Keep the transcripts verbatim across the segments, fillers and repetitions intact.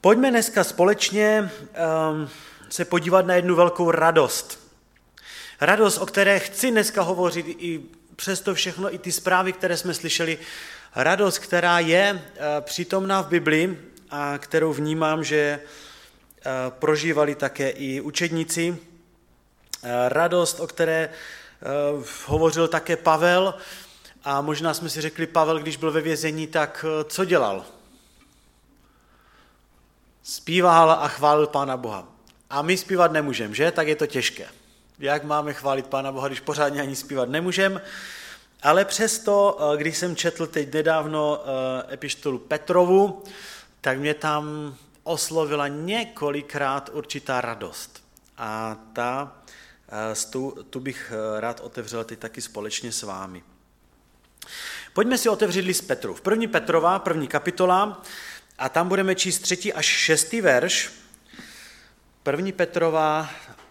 Pojďme dneska společně um, se podívat na jednu velkou radost. Radost, o které chci dneska hovořit i přesto všechno, i ty zprávy, které jsme slyšeli. Radost, která je uh, přítomná v Biblii a kterou vnímám, že uh, prožívali také i učedníci. Uh, radost, o které uh, hovořil také Pavel. A možná jsme si řekli, Pavel, když byl ve vězení, tak uh, co dělal? Zpíval a chválil Pána Boha. A my zpívat nemůžeme, že? Tak je to těžké. Jak máme chválit Pána Boha, když pořádně ani zpívat nemůžeme? Ale přesto, když jsem četl teď nedávno epištolu Petrovu, tak mě tam oslovila několikrát určitá radost. A ta, tu, tu bych rád otevřel teď taky společně s vámi. Pojďme si otevřít list Petru. V první Petrova, první kapitola, a tam budeme číst třetí až šestý verš. První Petrova,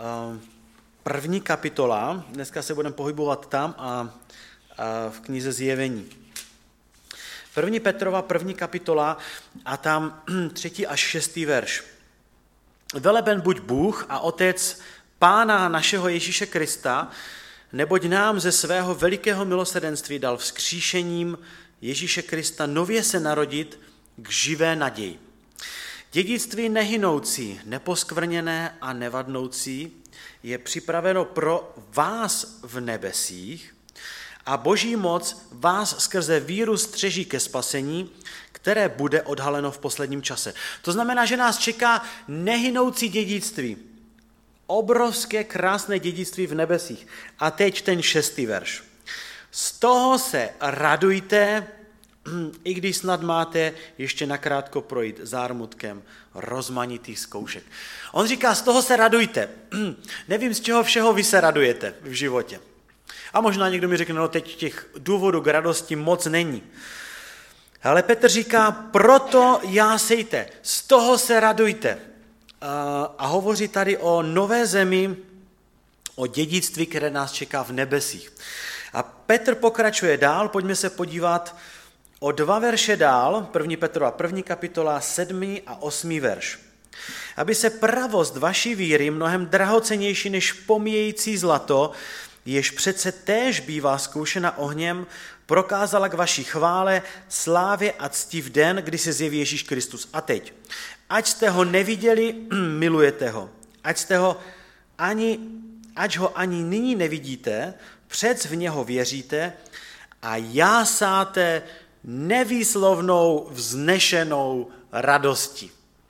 první kapitola, dneska se budeme pohybovat tam a, a v knize Zjevení. První Petrova, první kapitola a tam třetí až šestý verš. Veleben buď Bůh a Otec Pána našeho Ježíše Krista, neboť nám ze svého velikého milosrdenství dal vzkříšením Ježíše Krista nově se narodit k živé naději. Dědictví nehynoucí, neposkvrněné a nevadnoucí je připraveno pro vás v nebesích a Boží moc vás skrze víru střeží ke spasení, které bude odhaleno v posledním čase. To znamená, že nás čeká nehynoucí dědictví. Obrovské krásné dědictví v nebesích. A teď ten šestý verš. Z toho se radujte, i když snad máte ještě nakrátko projít zármutkem rozmanitých zkoušek. On říká, z toho se radujte. Nevím, z čeho všeho vy se radujete v životě. A možná někdo mi řekne, no teď těch důvodů k radosti moc není. Ale Petr říká, proto jásejte, z toho se radujte. A hovoří tady o nové zemi, o dědictví, které nás čeká v nebesích. A Petr pokračuje dál, pojďme se podívat o dva verše dál, první Petrova, první kapitola, sedmý a osmý verš. Aby se pravost vaší víry, mnohem drahocennější než pomíjející zlato, jež přece též bývá zkoušena ohněm, prokázala k vaší chvále, slávě a cti v den, kdy se zjeví Ježíš Kristus. A teď, ať jste ho neviděli, milujete ho. Ať jste ho ani, ať ho ani nyní nevidíte, přec v něho věříte a jásáte nevýslovnou vznešenou radostí.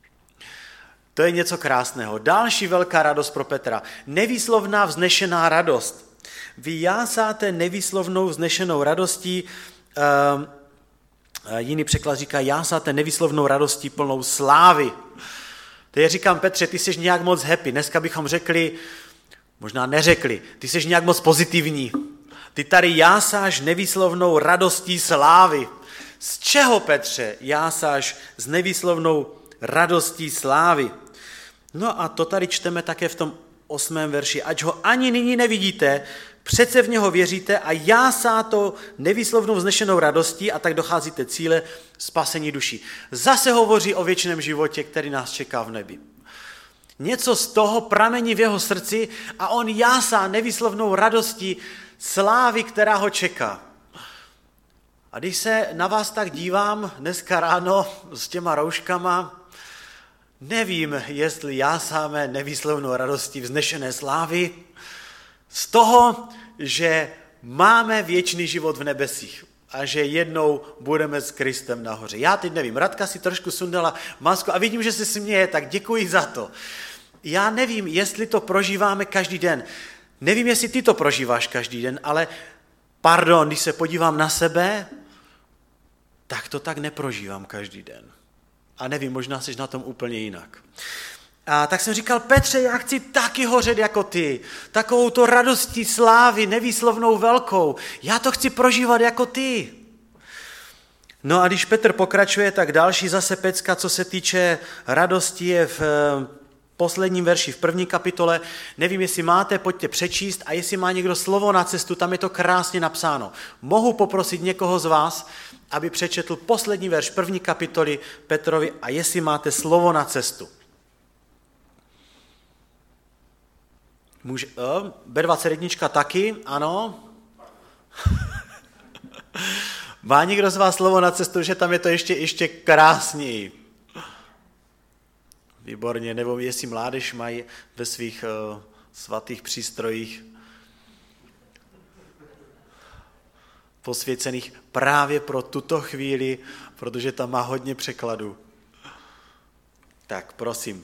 To je něco krásného. Další velká radost pro Petra. Nevýslovná vznešená radost. Vy jásáte nevýslovnou vznešenou radostí, uh, jiný překlad říká, jásáte nevýslovnou radostí plnou slávy. Teď říkám, Petře, ty jsi nějak moc happy. Dneska bychom řekli, možná neřekli, ty jsi nějak moc pozitivní. Ty tady jásáš nevýslovnou radostí slávy. Z čeho, Petře, jásáš s nevýslovnou radostí slávy? No a to tady čteme také v tom osmém verši. Ať ho ani nyní nevidíte, přece v něho věříte a jásá to nevýslovnou vznešenou radostí a tak docházíte cíle spasení duší. Zase hovoří o věčném životě, který nás čeká v nebi. Něco z toho pramení v jeho srdci a on jásá nevýslovnou radostí slávy, která ho čeká. A když se na vás tak dívám dneska ráno s těma rouškama, nevím, jestli jásáme nevýslovnou radostí vznešené slávy z toho, že máme věčný život v nebesích a že jednou budeme s Kristem nahoře. Já teď nevím, Radka si trošku sundala masku a vidím, že se směje, tak děkuji za to. Já nevím, jestli to prožíváme každý den. Nevím, jestli ty to prožíváš každý den, ale pardon, když se podívám na sebe, tak to tak neprožívám každý den. A nevím, možná jsi na tom úplně jinak. A tak jsem říkal, Petře, já chci taky hořet jako ty. Takovou to radostí slávy, nevýslovnou velkou. Já to chci prožívat jako ty. No a když Petr pokračuje, tak další zase pecka, co se týče radosti, je v posledním verši v první kapitole. Nevím, jestli máte, pojďte přečíst a jestli má někdo slovo na cestu, tam je to krásně napsáno. Mohu poprosit někoho z vás, aby přečetl poslední verš první kapitoly Petrovi a jestli máte slovo na cestu. Může, uh, bé dvacet jedna taky, ano. Má někdo z vás slovo na cestu, že tam je to ještě, ještě krásněji? Výborně, nebo jestli mládež mají ve svých uh, svatých přístrojích posvěcených právě pro tuto chvíli, protože tam má hodně překladů. Tak, prosím.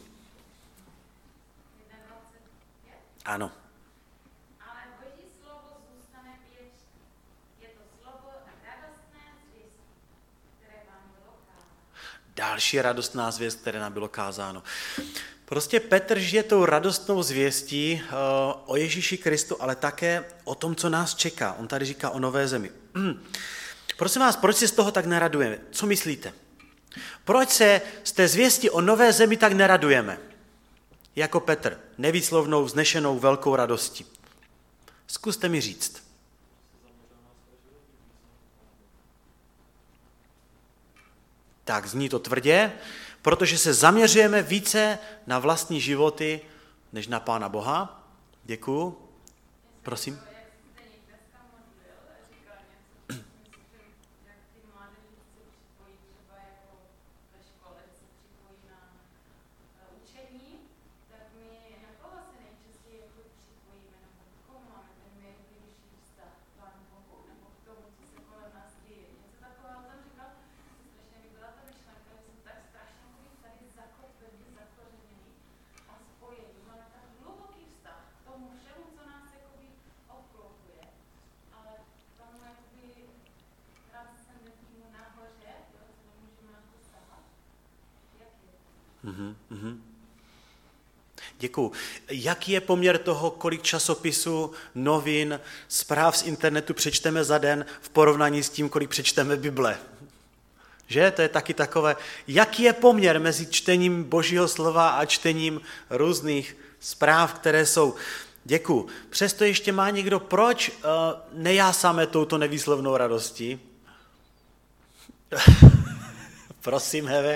Ano. Ale Boží slovo zůstane věčné. Je to slovo radostné zvěsti, které vám bylo kázáno. Další radostná zvěst, které nám bylo kázáno. Prostě Petr žije tou radostnou zvěstí uh, o Ježíši Kristu, ale také o tom, co nás čeká. On tady říká o nové zemi. Prosím vás, proč se z toho tak neradujeme? Co myslíte? Proč se z té zvěsti o nové zemi tak neradujeme? Jako Petr, nevýslovnou, vznešenou, velkou radostí. Zkuste mi říct. Tak, zní to tvrdě, protože se zaměřujeme více na vlastní životy, než na Pána Boha. Děkuju. Prosím. Uhum, uhum. Děkuju. Jaký je poměr toho, kolik časopisů, novin, zpráv z internetu přečteme za den v porovnání s tím, kolik přečteme Bible? Že? To je taky takové. Jaký je poměr mezi čtením Božího slova a čtením různých zpráv, které jsou? Děkuju. Přesto ještě má někdo, proč uh, nejásáme touto nevýslovnou radostí? Prosím, Heve.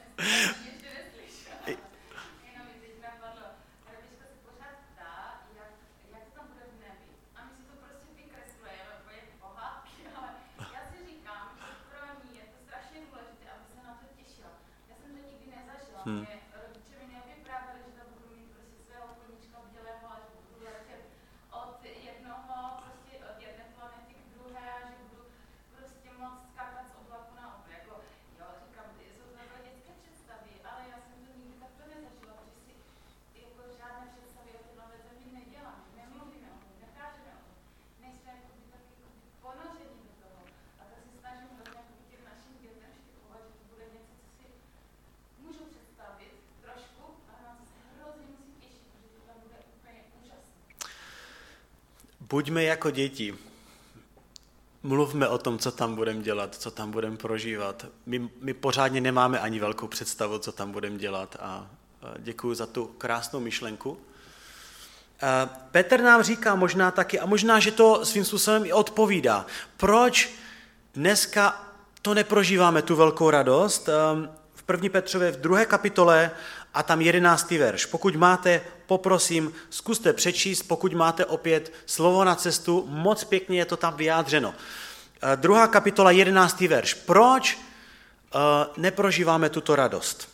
Hmm. Rodiče mi nevyprávěli, že tam budu mít prostě svého koníčka bdělého a že budu letět od jednoho, prostě od jedné planety k druhé a že budu prostě moc skákat z oblaku na oblaku. Jako, jo, říkám, jsou to takové dětské představy, ale já jsem to nikdy takto nezažila, protože si jako žádné představy o té nové zemi nedělám, nemluvíme o tom, nekážeme o tom, nejsme jako by taky ponoření do toho. A tak si snažím vlastně těm našim dětem štěkovat, že to bude něco, co si můžu představit trošku, ale na to se hrozně musím těšit, protože to tam bude úplně úžasné. Buďme jako děti. Mluvme o tom, co tam budeme dělat, co tam budeme prožívat. My, my pořádně nemáme ani velkou představu, co tam budeme dělat a děkuji za tu krásnou myšlenku. Petr nám říká možná taky, a možná, že to svým způsobem i odpovídá, proč dneska to neprožíváme, tu velkou radost. V první Petřově v druhé kapitole a tam jedenáctý verš. Pokud máte, poprosím, zkuste přečíst, pokud máte opět slovo na cestu, moc pěkně je to tam vyjádřeno. Druhá kapitola, jedenáctý verš. Proč uh, neprožíváme tuto radost?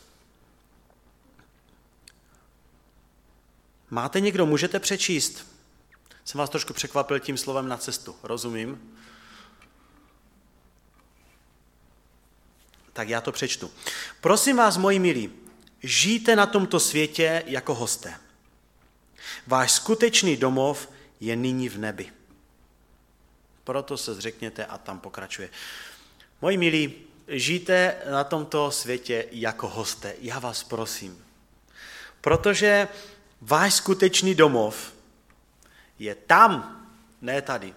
Máte někdo, můžete přečíst? Jsem vás trošku překvapil tím slovem na cestu, rozumím? Tak já to přečtu. Prosím vás, moji milí, žijte na tomto světě jako hosté. Váš skutečný domov je nyní v nebi. Proto se zřekněte a tam pokračuje. Moji milí, žijte na tomto světě jako hosté. Já vás prosím. Protože váš skutečný domov je tam, ne tady.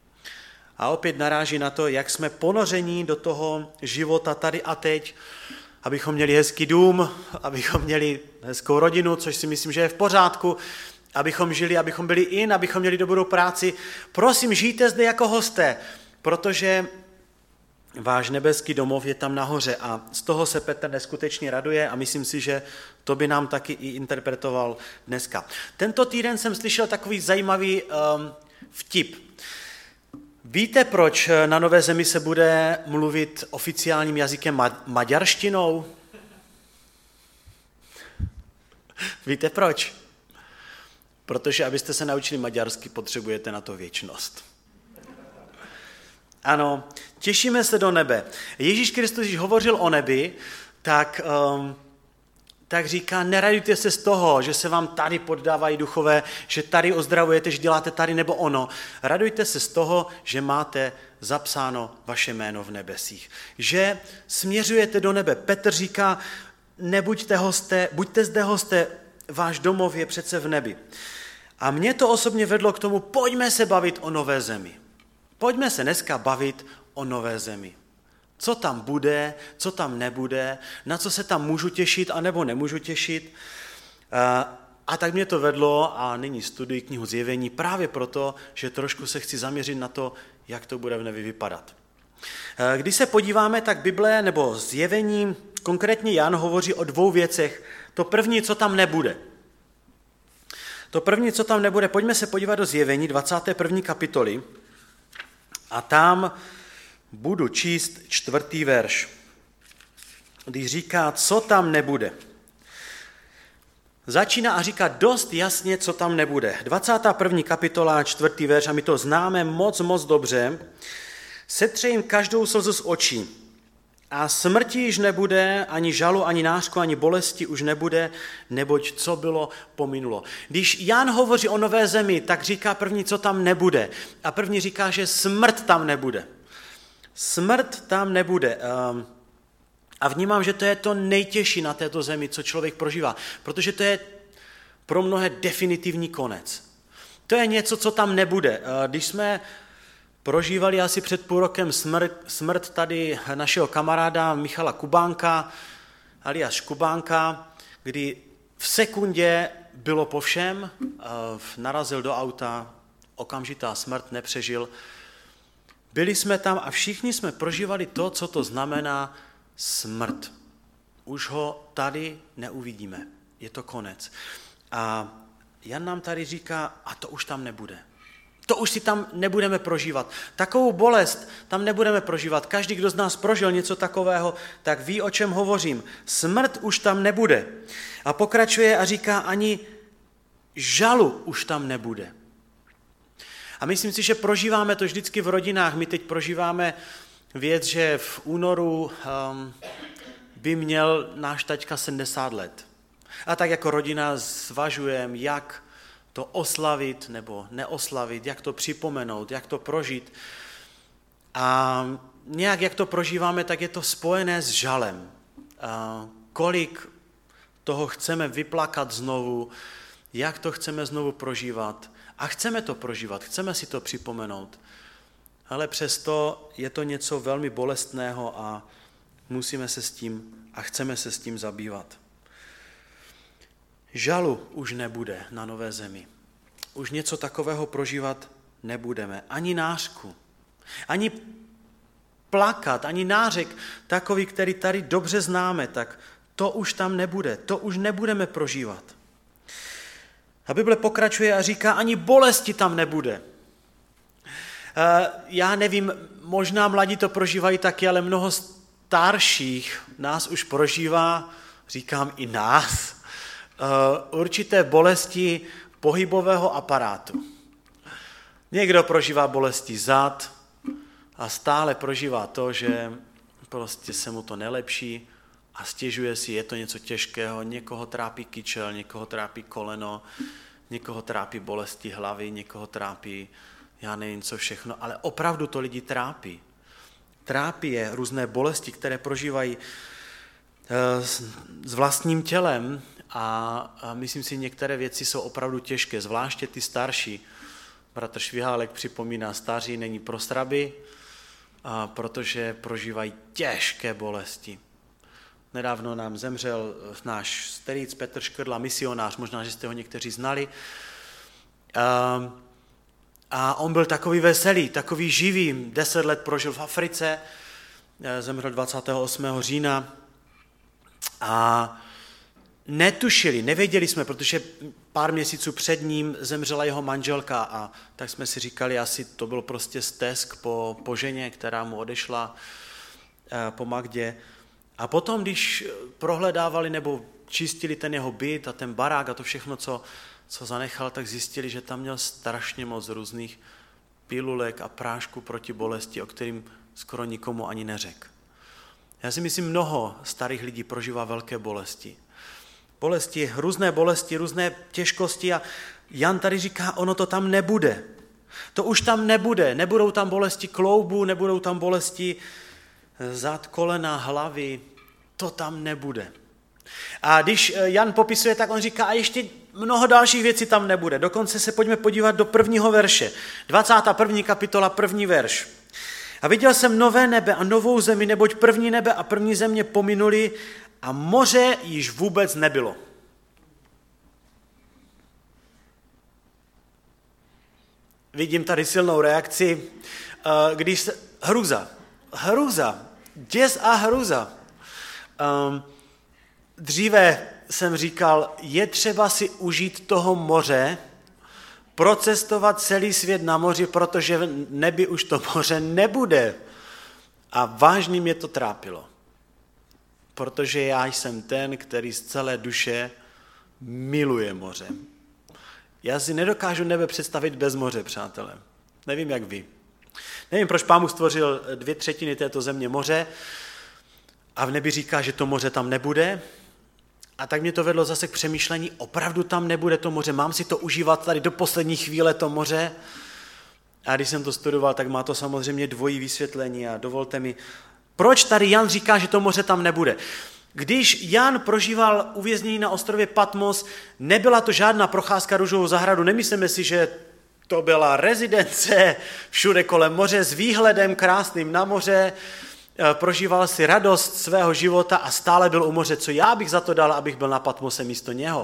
A opět naráží na to, jak jsme ponoření do toho života tady a teď. abychom měli hezký dům, abychom měli hezkou rodinu, což si myslím, že je v pořádku, abychom žili, abychom byli in, abychom měli dobrou práci. Prosím, žijte zde jako hosté, protože váš nebeský domov je tam nahoře a z toho se Petr neskutečně raduje a myslím si, že to by nám taky i interpretoval dneska. Tento týden jsem slyšel takový zajímavý um, vtip. Víte, proč na Nové Zemi se bude mluvit oficiálním jazykem ma- maďarštinou? Víte proč? Protože abyste se naučili maďarsky, potřebujete na to věčnost. Ano, těšíme se do nebe. Ježíš Kristus, když hovořil o nebi, tak, um, tak říká, neradujte se z toho, že se vám tady poddávají duchové, že tady ozdravujete, že děláte tady nebo ono. Radujte se z toho, že máte zapsáno vaše jméno v nebesích. Že směřujete do nebe. Petr říká, nebuďte hosté, buďte zde hosté, váš domov je přece v nebi. A mě to osobně vedlo k tomu, pojďme se bavit o Nové Zemi. Pojďme se dneska bavit o Nové Zemi. Co tam bude, co tam nebude, na co se tam můžu těšit, anebo nemůžu těšit. A tak mě to vedlo a nyní studuji knihu Zjevení právě proto, že trošku se chci zaměřit na to, jak to bude v nebi vypadat. Když se podíváme, tak Bible nebo Zjevení, konkrétně Jan hovoří o dvou věcech. To první, co tam nebude. To první, co tam nebude, pojďme se podívat do Zjevení dvacáté první kapitoly a tam budu číst čtvrtý verš, když říká, co tam nebude. Začíná a říká dost jasně, co tam nebude. dvacátá první kapitola, čtvrtý verš, a my to známe moc, moc dobře. Setře jim každou slzu z očí. A smrti již nebude, ani žalu, ani nářku, ani bolesti už nebude, neboť co bylo, pominulo. Když Jan hovoří o Nové Zemi, tak říká první, co tam nebude. A první říká, že smrt tam nebude. Smrt tam nebude. A vnímám, že to je to nejtěžší na této zemi, co člověk prožívá, protože to je pro mnohé definitivní konec. To je něco, co tam nebude. Když jsme prožívali asi před půl rokem smrt, smrt tady našeho kamaráda Michala Kubánka, alias Škubánka, kdy v sekundě bylo po všem, narazil do auta, okamžitá smrt, nepřežil. Byli jsme tam a všichni jsme prožívali to, co to znamená smrt. Už ho tady neuvidíme. Je to konec. A Jan nám tady říká, a to už tam nebude. To už si tam nebudeme prožívat. Takovou bolest tam nebudeme prožívat. Každý, kdo z nás prožil něco takového, tak ví, o čem hovořím. Smrt už tam nebude. A pokračuje a říká, ani žalu už tam nebude. A myslím si, že prožíváme to vždycky v rodinách. My teď prožíváme věc, že v únoru um, by měl náš taťka sedmdesát let. A tak jako rodina zvažujeme, jak to oslavit nebo neoslavit, jak to připomenout, jak to prožít. A nějak, jak to prožíváme, tak je to spojené s žalem. A kolik toho chceme vyplakat znovu, jak to chceme znovu prožívat. A chceme to prožívat, chceme si to připomenout. Ale přesto je to něco velmi bolestného a musíme se s tím a chceme se s tím zabývat. Žalu už nebude na Nové Zemi. Už něco takového prožívat nebudeme. Ani nářku, ani plakat, ani nářek takový, který tady dobře známe, tak to už tam nebude. To už nebudeme prožívat. A Bible pokračuje a říká, ani bolesti tam nebude. Já nevím, možná mladí to prožívají taky, ale mnoho starších nás už prožívá, říkám i nás, určité bolesti pohybového aparátu. Někdo prožívá bolesti zad a stále prožívá to, že prostě se mu to nelepší a stěžuje si, je to něco těžkého, někoho trápí kyčel, někoho trápí koleno, někoho trápí bolesti hlavy, někoho trápí, já nevím co všechno, ale opravdu to lidi trápí. Trápí je různé bolesti, které prožívají s vlastním tělem a myslím si, některé věci jsou opravdu těžké, zvláště ty starší. Bratr Švihálek připomíná, staří není pro sraby, protože prožívají těžké bolesti. Nedávno nám zemřel náš strýc Petr Škrla, misionář, možná, že jste ho někteří znali. A on byl takový veselý, takový živý, deset let prožil v Africe, zemřel dvacátého osmého října a netušili, nevěděli jsme, protože pár měsíců před ním zemřela jeho manželka a tak jsme si říkali, asi to byl prostě stesk po, po ženě, která mu odešla po Magdě. A potom, když prohledávali nebo čistili ten jeho byt a ten barák a to všechno, co, co zanechal, tak zjistili, že tam měl strašně moc různých pilulek a prášků proti bolesti, o kterým skoro nikomu ani neřekl. Já si myslím, mnoho starých lidí prožívá velké bolesti. Bolesti, různé bolesti, různé těžkosti a Jan tady říká, ono to tam nebude. To už tam nebude. Nebudou tam bolesti kloubu, nebudou tam bolesti zad, kolena, hlavy. To tam nebude. A když Jan popisuje, tak on říká, a ještě mnoho dalších věcí tam nebude. Dokonce se pojďme podívat do prvního verše. dvacátá první kapitola, první verš. A viděl jsem nové nebe a novou zemi, neboť první nebe a první země pominuli a moře již vůbec nebylo. Vidím tady silnou reakci, když se... Hruza. Hruza. Děs a hruza. Um, dříve jsem říkal, je třeba si užít toho moře, procestovat celý svět na moři, protože v nebi už to moře nebude. A vážně mě to trápilo. Protože já jsem ten, který z celé duše miluje moře. Já si nedokážu nebe představit bez moře, přátelé. Nevím, jak vy. Nevím, proč Pán Bůh stvořil dvě třetiny této země moře a v nebi říká, že to moře tam nebude. A tak mě to vedlo zase k přemýšlení, opravdu tam nebude to moře, mám si to užívat tady do poslední chvíle to moře. A když jsem to studoval, tak má to samozřejmě dvojí vysvětlení a dovolte mi, proč tady Jan říká, že to moře tam nebude. Když Jan prožíval uvěznění na ostrově Patmos, nebyla to žádná procházka růžovou zahradu, nemyslíme si, že to byla rezidence všude kolem moře s výhledem krásným na moře, prožíval si radost svého života a stále byl u moře. Co já bych za to dal, abych byl na Patmose místo něho?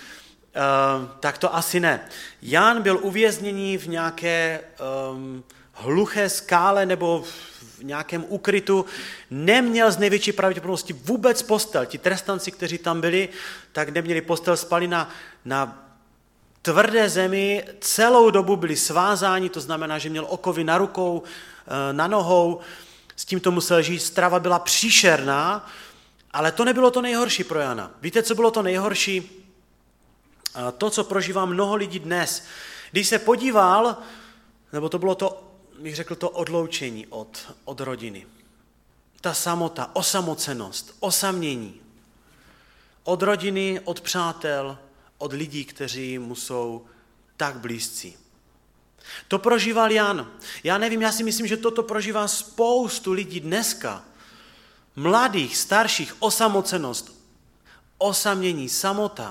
Uh, tak to asi ne. Jan byl uvězněný v nějaké um, hluché skále nebo v nějakém ukrytu, neměl z největší pravděpodobnosti vůbec postel. Ti trestanci, kteří tam byli, tak neměli postel, spali na, na tvrdé zemi, celou dobu byli svázáni, to znamená, že měl okovy na rukou, na nohou, s tím to musel žít, strava byla příšerná, ale to nebylo to nejhorší pro Jana. Víte, co bylo to nejhorší? To, co prožívá mnoho lidí dnes. Když se podíval, nebo to bylo to, bych řekl, to odloučení od, od rodiny. Ta samota, osamocenost, osamění. Od rodiny, od přátel, od lidí, kteří mu jsou tak blízcí. To prožíval Jan. Já nevím, já si myslím, že toto prožívá spoustu lidí dneska. Mladých, starších, osamocenost, osamění, samota,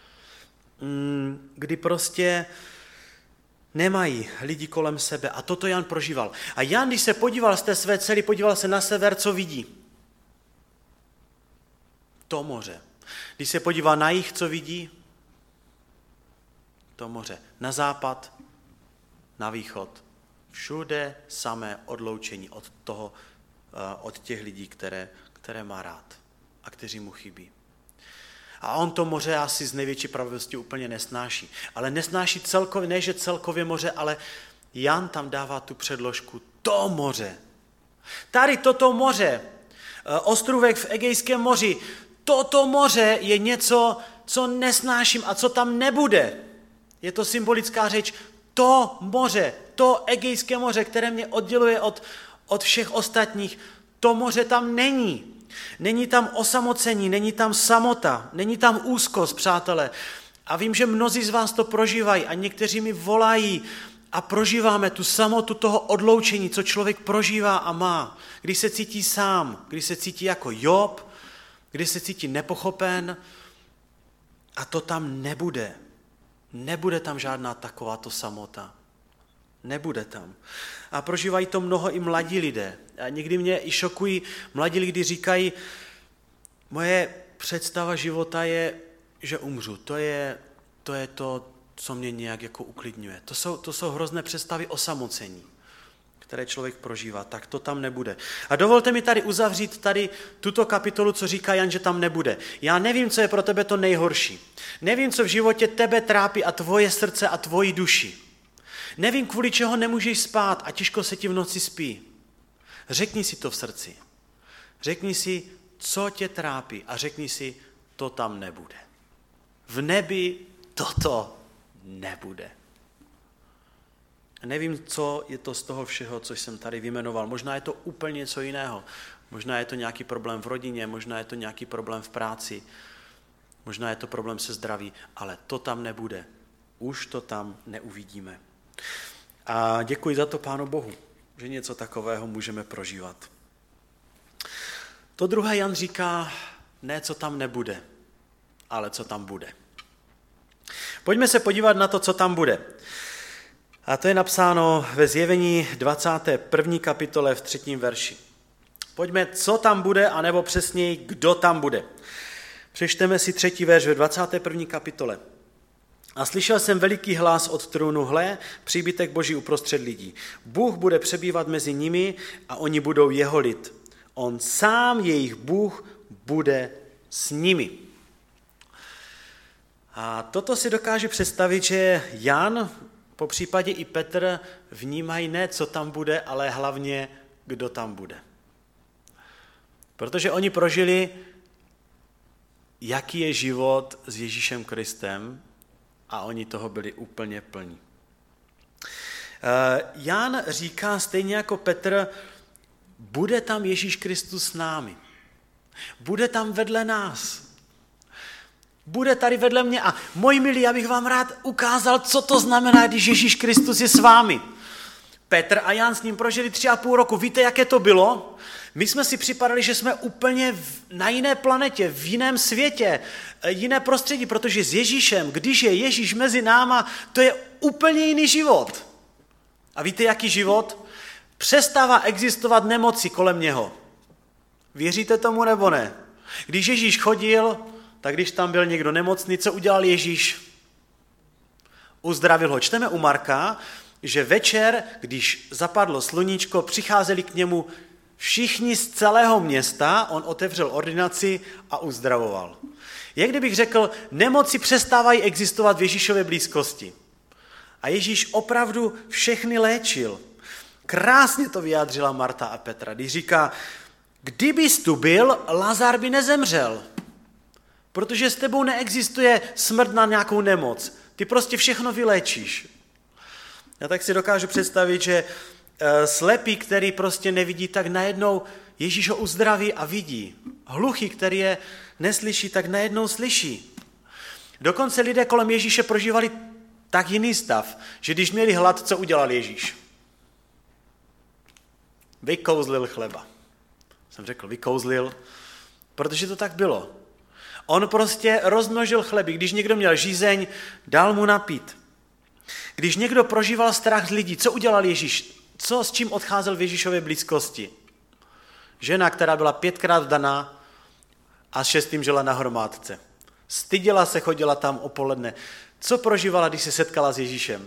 kdy prostě nemají lidi kolem sebe. A toto Jan prožíval. A Jan, když se podíval z té své dcery, podíval se na sever, co vidí? To moře. Když se podívá na jih, co vidí? To moře. Na západ, na východ. Všude samé odloučení od toho, od těch lidí, které, které má rád a kteří mu chybí. A on to moře asi z největší pravděpodobností úplně nesnáší. Ale nesnáší celkově, ne že celkově moře, ale Jan tam dává tu předložku. To moře. Tady toto moře, ostrůvek v Egejském moři, toto moře je něco, co nesnáším a co tam nebude. Je to symbolická řeč. To moře, to Egejské moře, které mě odděluje od, od všech ostatních, to moře tam není. Není tam osamocení, není tam samota, není tam úzkost, přátelé. A vím, že mnozí z vás to prožívají a někteří mi volají a prožíváme tu samotu toho odloučení, co člověk prožívá a má. Když se cítí sám, když se cítí jako Job, když se cítí nepochopen a to tam nebude. Nebude tam žádná takováto samota. Nebude tam. A prožívají to mnoho i mladí lidé. A někdy mě i šokují mladí lidi, říkají, Moje představa života je, že umřu. To je to, je to co mě nějak jako uklidňuje. To jsou, to jsou hrozné představy osamocení, které člověk prožívá, tak to tam nebude. A dovolte mi tady uzavřít tady tuto kapitolu, co říká Jan, že tam nebude. Já nevím, co je pro tebe to nejhorší. Nevím, co v životě tebe trápí a tvoje srdce a tvoji duši. Nevím, kvůli čeho nemůžeš spát a těžko se ti v noci spí. Řekni si to v srdci. Řekni si, co tě trápí a řekni si, to tam nebude. V nebi toto nebude. Nevím, co je to z toho všeho, co jsem tady vyjmenoval. Možná je to úplně něco jiného. Možná je to nějaký problém v rodině, možná je to nějaký problém v práci, možná je to problém se zdraví, ale to tam nebude. Už to tam neuvidíme. A děkuji za to Pánu Bohu, že něco takového můžeme prožívat. To druhé Jan říká, ne, co tam nebude, ale co tam bude. Pojďme se podívat na to, co tam bude. A to je napsáno ve Zjevení dvacáté první kapitole v třetím verši. Pojďme, co tam bude, anebo přesněji, kdo tam bude. Přečteme si třetí verš ve dvacáté první kapitole. A slyšel jsem veliký hlas od trůnu, hle, příbytek Boží uprostřed lidí. Bůh bude přebývat mezi nimi a oni budou jeho lid. On sám, jejich Bůh, bude s nimi. A toto si dokáže představit, že Jan, po případě i Petr, vnímají ne, co tam bude, ale hlavně, kdo tam bude. Protože oni prožili, jaký je život s Ježíšem Kristem a oni toho byli úplně plní. Jan říká stejně jako Petr, bude tam Ježíš Kristus s námi. Bude tam vedle nás. Bude tady vedle mě a moji milí, já bych vám rád ukázal, co to znamená, když Ježíš Kristus je s vámi. Petr a Jan s ním prožili tři a půl roku. Víte, jaké to bylo? My jsme si připadali, že jsme úplně na jiné planetě, v jiném světě, jiné prostředí, protože s Ježíšem, když je Ježíš mezi náma, to je úplně jiný život. A víte, jaký život? Přestává existovat nemoci kolem něho. Věříte tomu nebo ne? Když Ježíš chodil, tak když tam byl někdo nemocný, co udělal Ježíš? Uzdravil ho. Čteme u Marka, že večer, když zapadlo sluníčko, přicházeli k němu všichni z celého města, on otevřel ordinaci a uzdravoval. Jak kdybych řekl, nemoci přestávají existovat v Ježíšově blízkosti. A Ježíš opravdu všechny léčil. Krásně to vyjádřila Marta a Petra, když říká, kdybys tu byl, Lazar by nezemřel. Protože s tebou neexistuje smrt na nějakou nemoc. Ty prostě všechno vyléčíš. Já tak si dokážu představit, že slepý, který prostě nevidí, tak najednou Ježíš ho uzdraví a vidí. Hluchý, který je neslyší, tak najednou slyší. Dokonce lidé kolem Ježíše prožívali tak jiný stav, že když měli hlad, co udělal Ježíš? Vykouzlil chleba. Jsem řekl vykouzlil, protože to tak bylo. On prostě rozmnožil chleby. Když někdo měl žízeň, dal mu napít. Když někdo prožíval strach z lidí, co udělal Ježíš? Co s čím odcházel v Ježíšově blízkosti? Žena, která byla pětkrát daná a šestým žila na hromádce. Styděla se, chodila tam opoledne. Co prožívala, když se setkala s Ježíšem?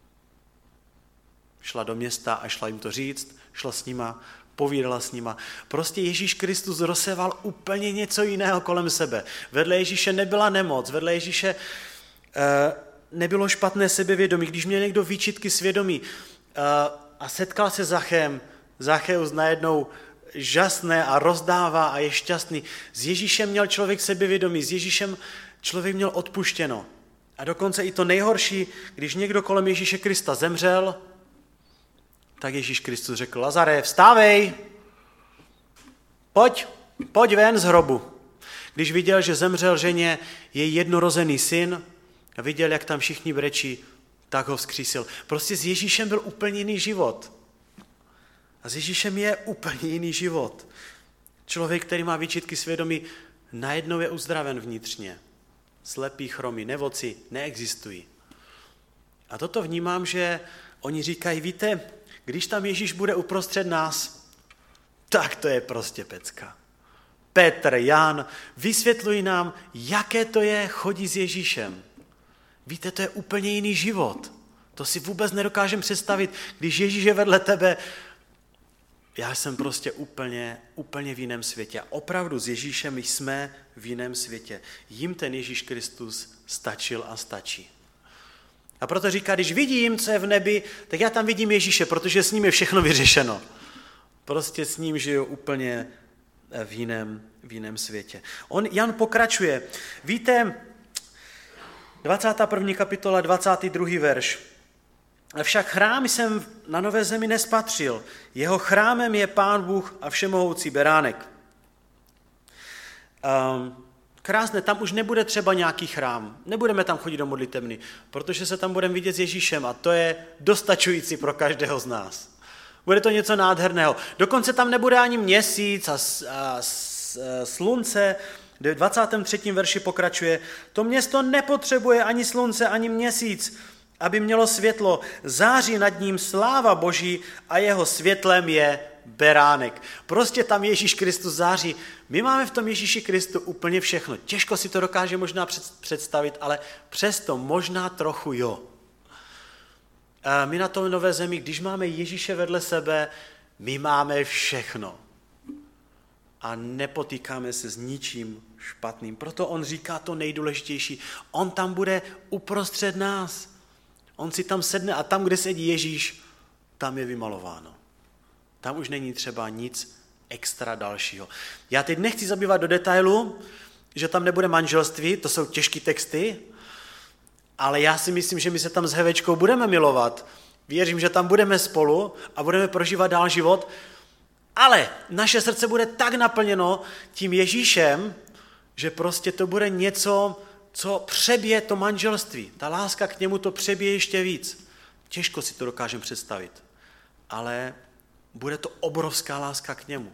Šla do města a šla jim to říct, šla s nima, povídala s nima. Prostě Ježíš Kristus rozséval úplně něco jiného kolem sebe. Vedle Ježíše nebyla nemoc, vedle Ježíše eh, nebylo špatné sebevědomí. Když měl někdo výčitky svědomí eh, a setkal se s Zachem, Zacheus najednou žasné a rozdává a je šťastný. S Ježíšem měl člověk sebevědomí, s Ježíšem člověk měl odpuštěno. A dokonce i to nejhorší, když někdo kolem Ježíše Krista zemřel, tak Ježíš Kristus řekl, Lazare, vstávej, pojď, pojď ven z hrobu. Když viděl, že zemřel ženě její jednorozený syn a viděl, jak tam všichni brečí, tak ho vzkřísil. Prostě s Ježíšem byl úplně jiný život. A s Ježíšem je úplně jiný život. Člověk, který má výčitky svědomí, najednou je uzdraven vnitřně. Slepí, chromí, nevoci neexistují. A toto vnímám, že oni říkají, víte, když tam Ježíš bude uprostřed nás, tak to je prostě pecka. Petr, Jan, vysvětlují nám, jaké to je chodit s Ježíšem. Víte, to je úplně jiný život. To si vůbec nedokážem představit, když Ježíš je vedle tebe. Já jsem prostě úplně, úplně v jiném světě. A opravdu s Ježíšem jsme v jiném světě. Jim ten Ježíš Kristus stačil a stačí. A proto říká, když vidím, co je v nebi, tak já tam vidím Ježíše, protože s ním je všechno vyřešeno. Prostě s ním žiju úplně v jiném, v jiném světě. On, Jan pokračuje. Víte, dvacátá první kapitola, dvacátý druhý verš. Avšak chrám jsem na Nové zemi nespatřil. Jeho chrámem je Pán Bůh a všemohoucí beránek. Um, krásné, tam už nebude třeba nějaký chrám. Nebudeme tam chodit do modlitebny, protože se tam budeme vidět s Ježíšem a to je dostačující pro každého z nás. Bude to něco nádherného. Dokonce tam nebude ani měsíc a, a slunce. V dvacátém třetím verši pokračuje. To město nepotřebuje ani slunce, ani měsíc, aby mělo světlo. Září nad ním sláva Boží a jeho světlem je beránek. Prostě tam Ježíš Kristus září. My máme v tom Ježíši Kristu úplně všechno. Těžko si to dokáže možná představit, ale přesto možná trochu jo. A my na tom Nové zemi, když máme Ježíše vedle sebe, my máme všechno. A nepotýkáme se s ničím špatným. Proto on říká to nejdůležitější. On tam bude uprostřed nás. On si tam sedne a tam, kde sedí Ježíš, tam je vymalováno. Tam už není třeba nic extra dalšího. Já teď nechci zabývat do detailu, že tam nebude manželství, to jsou těžké texty, ale já si myslím, že my se tam s Hevečkou budeme milovat. Věřím, že tam budeme spolu a budeme prožívat dál život, ale naše srdce bude tak naplněno tím Ježíšem, že prostě to bude něco, co přebije to manželství. Ta láska k němu to přebije ještě víc. Těžko si to dokážeme představit, ale bude to obrovská láska k němu.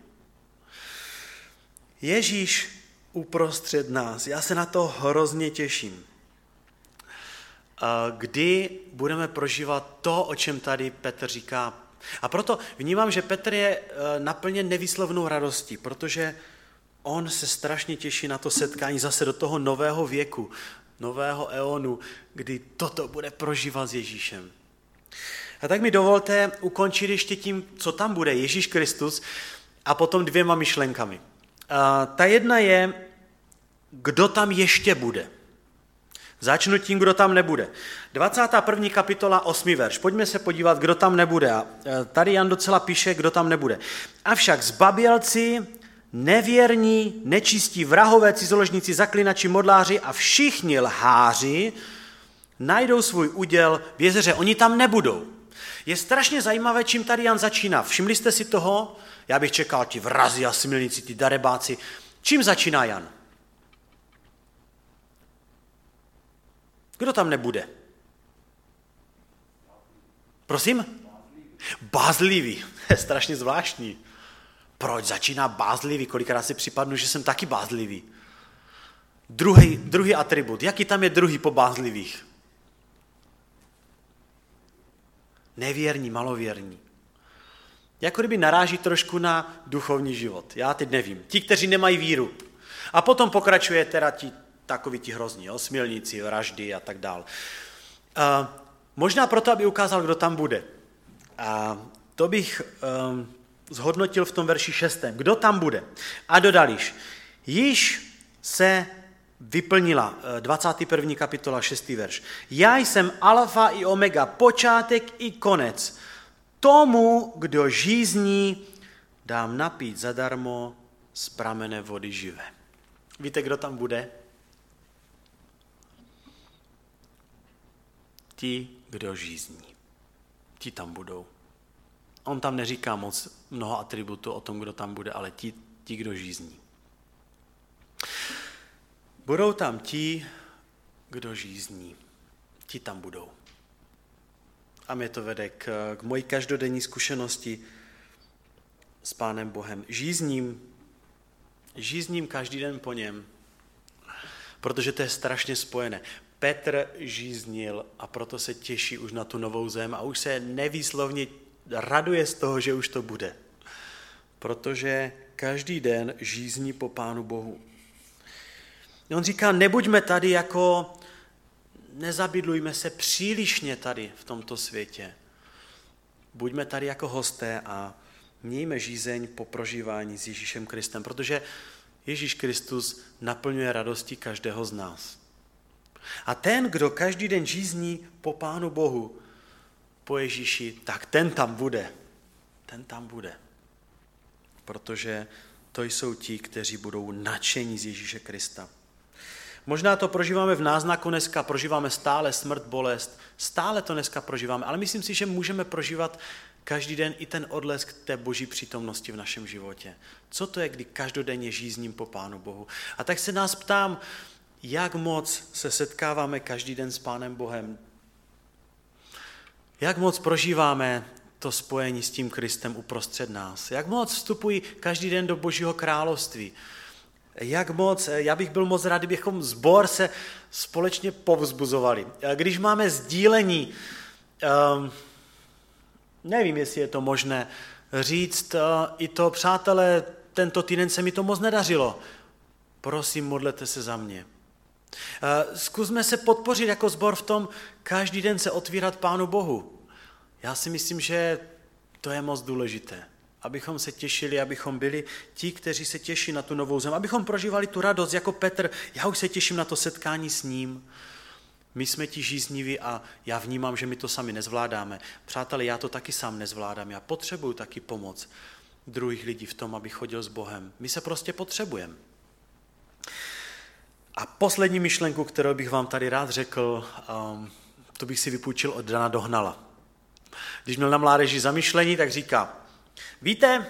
Ježíš uprostřed nás. Já se na to hrozně těším. Kdy budeme prožívat to, o čem tady Petr říká. A proto vnímám, že Petr je naplněn nevýslovnou radostí, protože on se strašně těší na to setkání zase do toho nového věku, nového eonu, kdy toto bude prožívat s Ježíšem. A tak mi dovolte ukončit ještě tím, co tam bude, Ježíš Kristus, a potom dvěma myšlenkami. A ta jedna je, kdo tam ještě bude. Začnu tím, kdo tam nebude. dvacátá první kapitola, osmý verš. Pojďme se podívat, kdo tam nebude. A tady Jan docela píše, kdo tam nebude. Avšak zbabělci, nevěrní, nečistí, vrahové, cizoložníci, zaklinači, modláři a všichni lháři najdou svůj úděl v jezeře. Oni tam nebudou. Je strašně zajímavé, čím tady Jan začíná. Všimli jste si toho? Já bych čekal ti vrazi a smilníci, ti darebáci. Čím začíná Jan? Kdo tam nebude? Prosím? Bázlivý. Je strašně zvláštní. Proč začíná bázlivý? Kolikrát si připadnu, že jsem taky bázlivý. Druhý, druhý atribut. Jaký tam je druhý po bázlivých? Nevěrní, malověrní. Jako kdyby naráží trošku na duchovní život. Já teď nevím. Ti, kteří nemají víru. A potom pokračuje teda ti takoví ti hrozní, jo? Smilníci, vraždy a tak dál. Uh, možná proto, aby ukázal, kdo tam bude. A to bych um, zhodnotil v tom verši šestém. Kdo tam bude? A dodal již. Již se vyplnila dvacátá první kapitola, šestý verš. Já jsem alfa i omega, počátek i konec. Tomu, kdo žízní, dám napít zadarmo z pramene vody živé. Víte, kdo tam bude? Ti, kdo žízní. Ti tam budou. On tam neříká moc mnoho atributů o tom, kdo tam bude, ale ti, ti kdo žízní. Budou tam ti, kdo žízní. Ti tam budou. A mě to vede k, k mojí každodenní zkušenosti s Pánem Bohem. Žízním, žízním každý den po něm, protože to je strašně spojené. Petr žíznil a proto se těší už na tu novou zem a už se nevýslovně raduje z toho, že už to bude. Protože každý den žízní po Pánu Bohu. On říká, nebuďme tady jako, nezabydlujme se přílišně tady v tomto světě. Buďme tady jako hosté a mějme žízeň po prožívání s Ježíšem Kristem, protože Ježíš Kristus naplňuje radosti každého z nás. A ten, kdo každý den žízní po Pánu Bohu, po Ježíši, tak ten tam bude. Ten tam bude. Protože to jsou ti, kteří budou nadšení z Ježíše Krista. Možná to prožíváme v náznaku dneska, prožíváme stále smrt, bolest, stále to dneska prožíváme, ale myslím si, že můžeme prožívat každý den i ten odlesk té boží přítomnosti v našem životě. Co to je, kdy každodenně žízním po Pánu Bohu? A tak se nás ptám, jak moc se setkáváme každý den s Pánem Bohem? Jak moc prožíváme to spojení s tím Kristem uprostřed nás? Jak moc vstupují každý den do Božího království? Jak moc, já bych byl moc rád, kdybychom sbor se společně povzbuzovali. Když máme sdílení, um, nevím, jestli je to možné říct, uh, i to, přátelé, tento týden se mi to moc nedařilo. Prosím, modlete se za mě. Uh, zkusme se podpořit jako sbor v tom, každý den se otvírat Pánu Bohu. Já si myslím, že to je moc důležité. Abychom se těšili, abychom byli ti, kteří se těší na tu novou zem, abychom prožívali tu radost, jako Petr, já už se těším na to setkání s ním. My jsme ti žízniví a já vnímám, že my to sami nezvládáme. Přátelé, já to taky sám nezvládám, já potřebuju taky pomoc druhých lidí v tom, aby chodil s Bohem. My se prostě potřebujeme. A poslední myšlenku, kterou bych vám tady rád řekl, um, to bych si vypůjčil od Dana Dohnala. Když měl na mládeži zamyšlení, tak říká, víte,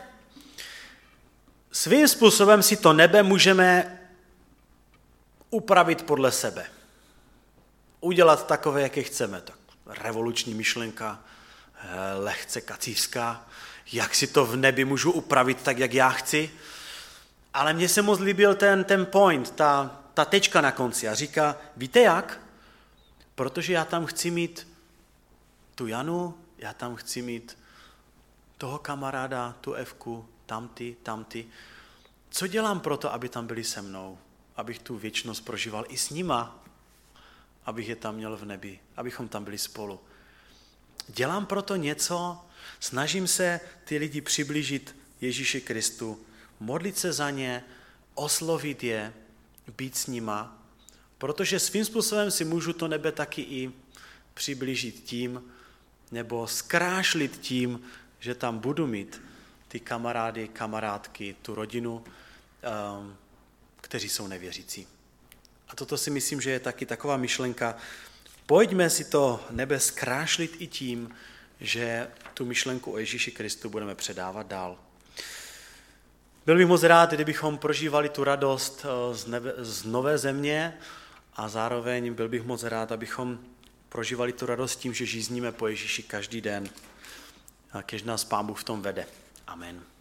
svým způsobem si to nebe můžeme upravit podle sebe. Udělat takové, jaké chceme. Tak revoluční myšlenka, lehce kacířská, jak si to v nebi můžu upravit tak, jak já chci. Ale mně se moc líbil ten, ten point, ta, ta tečka na konci. A říká, víte jak? Protože já tam chci mít tu Janu, já tam chci mít toho kamaráda, tu Evku, tamty, tamty. Co dělám pro to, aby tam byli se mnou? Abych tu věčnost prožíval i s nima, abych je tam měl v nebi, abychom tam byli spolu. Dělám proto něco, snažím se ty lidi přiblížit Ježíši Kristu, modlit se za ně, oslovit je, být s nima, protože svým způsobem si můžu to nebe taky i přiblížit tím, nebo zkrášlit tím, že tam budu mít ty kamarády, kamarádky, tu rodinu, um, kteří jsou nevěřící. A toto si myslím, že je taky taková myšlenka. Pojďme si to nebe zkrášlit i tím, že tu myšlenku o Ježíši Kristu budeme předávat dál. Byl bych moc rád, kdybychom prožívali tu radost z, nebe, z nové země a zároveň byl bych moc rád, abychom prožívali tu radost tím, že žízníme po Ježíši každý den. A kež nás Pán Bůh v tom vede. Amen.